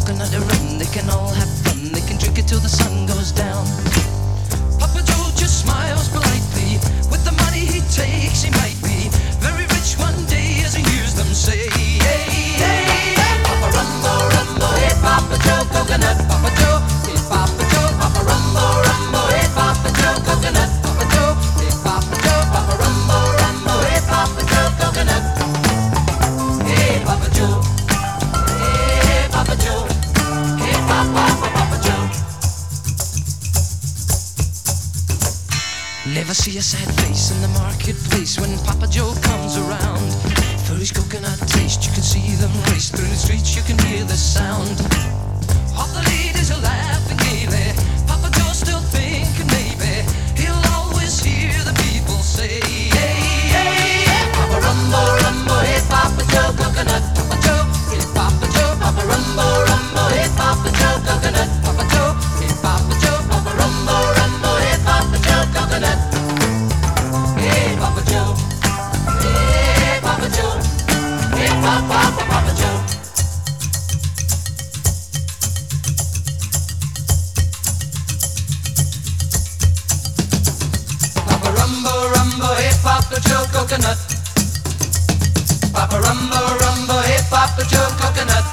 coconut rum. They can all have fun, they can drink it till the sun goes down. Papa Joe just smiles politely. With the money he takes, he might be very rich one day as he hears them say, hey, hey, hey, Papa Rumbo, Rumbo, hey, Papa Joe, coconut, Papa Joe, hey, Papa Joe, Papa Rumbo, Rumbo, hey, Papa Joe, coconut, Papa Joe, hey, Papa Joe, Papa Rumbo, Rumbo, hey, Papa Joe, coconut, hey, Papa Joe, hey, Papa Joe, hey, Papa Joe. Never see a sad face in the marketplace when Papa Joe comes around. For his coconut taste, you can see them race through the streets, you can hear the sound. All the ladies are laughing gaily. Papa Joe's still thinking maybe he'll always hear the people say, hey, hey, hey, Papa Rumbo, Rumbo, hey, Papa Joe, coconut, Papa Joe, hey, Papa Joe, Papa Rumbo, Rumbo, hey, Papa Joe, coconut, Papa Joe, hey, Papa Joe, Papa Rumbo, Rumbo, hey, Papa Joe, coconut, hey, Papa Joe, hey, Papa Joe, hey, Papa Joe. Papa Rumbo, Rumbo, hey, Papa Joe, coconut. Papa Rumbo, Rumbo, hey, Papa Joe, coconut.